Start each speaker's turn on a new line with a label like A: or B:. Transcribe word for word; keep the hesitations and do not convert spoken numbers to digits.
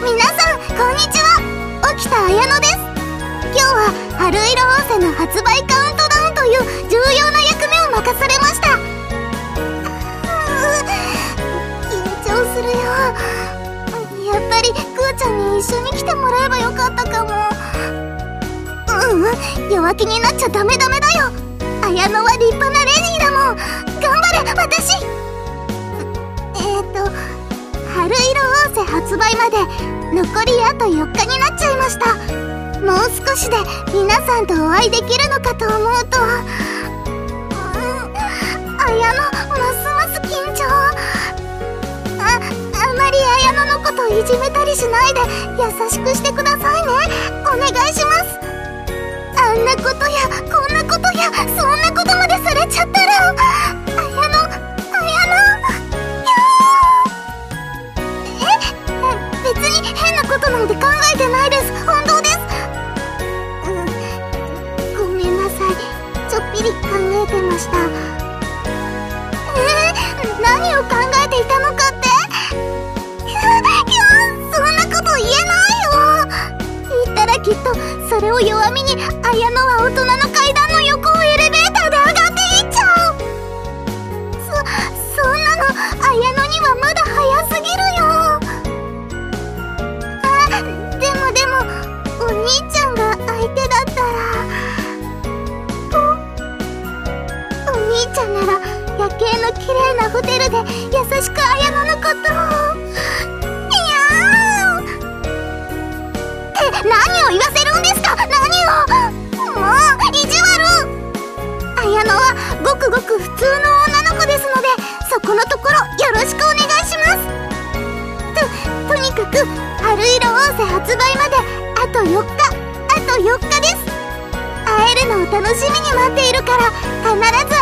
A: 皆さんこんにちは、沖田彩乃です。今日は春色仰せの発売カウントダウンという重要な役目を任されました。緊張するよ。やっぱりくーちゃんに一緒に来てもらえばよかったかも。ううん、弱気になっちゃダメダメだよ。彩乃は立派なレディーだもん。頑張れ私。えーと春色仰せ発売まで残りあとよっかになっちゃいました。もう少しで皆さんとお会いできるのかと思うと、うん、彩乃ますます緊張。あ、あまり彩乃のこといじめたりしないで優しくしてくださいね。お願いします。あんなことやこんなことやそんなことまでされちゃったら、彩乃彩乃別に変なことなんて考えてないです。本当です。うん、ごめんなさい。ちょっぴり考えてました。えー、何を考えていたのかって。いや、そんなこと言えないよ。言ったらきっとそれを弱みに彩乃は大人の階段の横をエレベーターで上がっていっちゃう。そ、そんなの彩乃にはまだ早すぎるよ。でもでもお兄ちゃんが相手だったら、お兄ちゃんなら夜景の綺麗なホテルで優しく彩乃のことを。いやーって何を言わせるんですか。何をもう意地悪。彩乃はごくごく普通の女の子ですので、そこのところよろしくお願いします。と、とにかく春色仰せ発売まであとよっか、あとよっかです。会えるのを楽しみに待っているから必ず